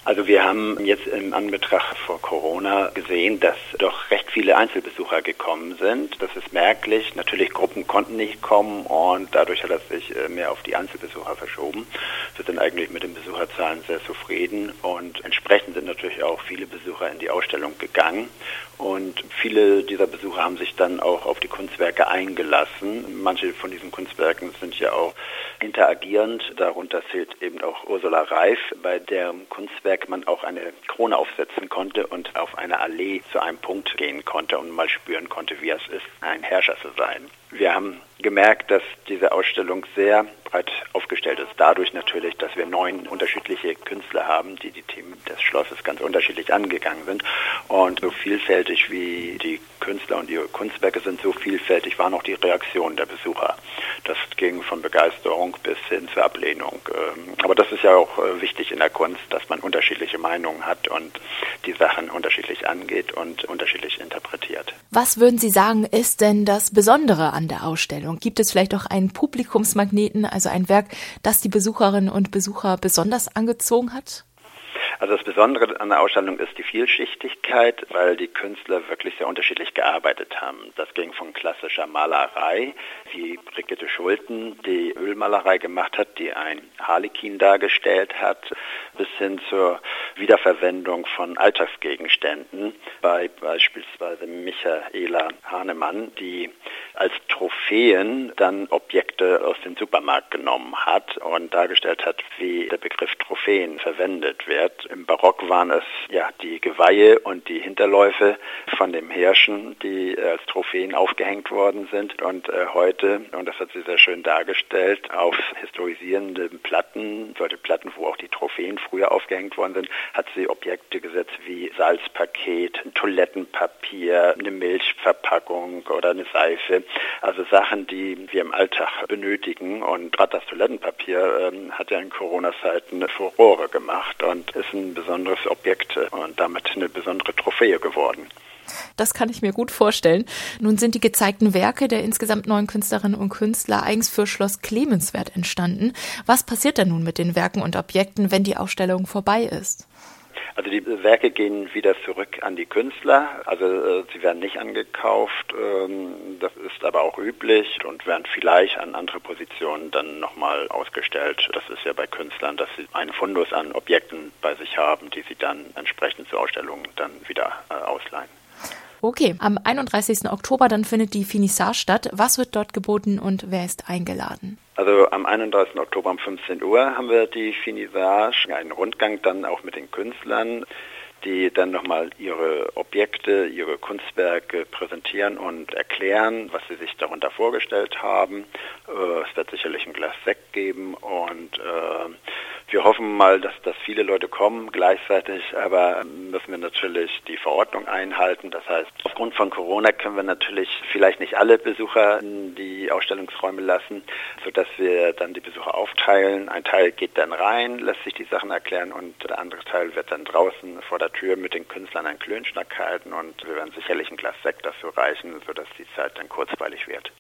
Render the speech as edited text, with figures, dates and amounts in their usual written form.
Also wir haben jetzt in Anbetracht vor Corona gesehen, dass doch recht viele Einzelbesucher gekommen sind. Das ist merklich. Natürlich, Gruppen konnten nicht kommen und dadurch hat es sich mehr auf die Einzelbesucher verschoben. Wir sind eigentlich mit den Besucherzahlen sehr zufrieden und entsprechend sind natürlich auch viele Besucher in die Ausstellung gegangen. Und viele dieser Besucher haben sich dann auch auf die Kunstwerke eingelassen. Manche von diesen Kunstwerken sind ja auch interagierend. Darunter zählt eben auch Ursula Reif, bei deren Kunstwerk man auch eine Krone aufsetzen konnte und auf eine Allee zu einem Punkt gehen konnte und mal spüren konnte, wie es ist, ein Herrscher zu sein. Wir haben gemerkt, dass diese Ausstellung sehr breit aufgestellt ist. Dadurch natürlich, dass wir 9 unterschiedliche Künstler haben, die Themen des Schlosses ganz unterschiedlich angegangen sind. Und so vielfältig wie die Künstler und ihre Kunstwerke sind, so vielfältig waren auch die Reaktionen der Besucher. Das ging von Begeisterung bis hin zur Ablehnung. Aber das ist ja auch wichtig in der Kunst, dass man unterschiedliche Meinungen hat und die Sachen unterschiedlich angeht und unterschiedlich interpretiert. Was würden Sie sagen, ist denn das Besondere an der Ausstellung? Gibt es vielleicht auch einen Publikumsmagneten, also ein Werk, das die Besucherinnen und Besucher besonders angezogen hat? Also das Besondere an der Ausstellung ist die Vielschichtigkeit, weil die Künstler wirklich sehr unterschiedlich gearbeitet haben. Das ging von klassischer Malerei, wie Brigitte Schulten die Ölmalerei gemacht hat, die ein Harlekin dargestellt hat, bis hin zur Wiederverwendung von Alltagsgegenständen bei beispielsweise Michaela Hahnemann, die als Trophäen dann Objekte aus dem Supermarkt genommen hat und dargestellt hat, wie der Begriff Trophäen verwendet wird. Im Barock waren es ja die Geweihe und die Hinterläufe von dem Hirschen, die als Trophäen aufgehängt worden sind. Und heute, und das hat sie sehr schön dargestellt, auf historisierenden Platten, solche Platten, wo auch die Trophäen früher aufgehängt worden sind, hat sie Objekte gesetzt wie Salzpaket, Toilettenpapier, eine Milchverpackung oder eine Seife. Also Sachen, die wir im Alltag benötigen. Und gerade das Toilettenpapier hat ja in Corona-Zeiten Furore gemacht und ist ein besonderes Objekt und damit eine besondere Trophäe geworden. Das kann ich mir gut vorstellen. Nun sind die gezeigten Werke der insgesamt 9 Künstlerinnen und Künstler eigens für Schloss Clemenswerth entstanden. Was passiert denn nun mit den Werken und Objekten, wenn die Ausstellung vorbei ist? Also die Werke gehen wieder zurück an die Künstler, also sie werden nicht angekauft, das ist aber auch üblich und werden vielleicht an andere Positionen dann nochmal ausgestellt. Das ist ja bei Künstlern, dass sie einen Fundus an Objekten bei sich haben, die sie dann entsprechend zur Ausstellung dann wieder ausleihen. Okay, am 31. Oktober dann findet die Finissage statt. Was wird dort geboten und wer ist eingeladen? Also am 31. Oktober um 15 Uhr haben wir die Finissage, einen Rundgang dann auch mit den Künstlern, die dann nochmal ihre Objekte, ihre Kunstwerke präsentieren und erklären, was sie sich darunter vorgestellt haben. Es wird sicherlich ein Glas Sekt geben und wir hoffen mal, dass viele Leute kommen gleichzeitig, aber müssen wir natürlich die Verordnung einhalten. Das heißt, aufgrund von Corona können wir natürlich vielleicht nicht alle Besucher in die Ausstellungsräume lassen, sodass wir dann die Besucher aufteilen. Ein Teil geht dann rein, lässt sich die Sachen erklären und der andere Teil wird dann draußen vor der Tür mit den Künstlern einen Klönschnack halten und wir werden sicherlich ein Glas Sekt dafür reichen, sodass die Zeit dann kurzweilig wird.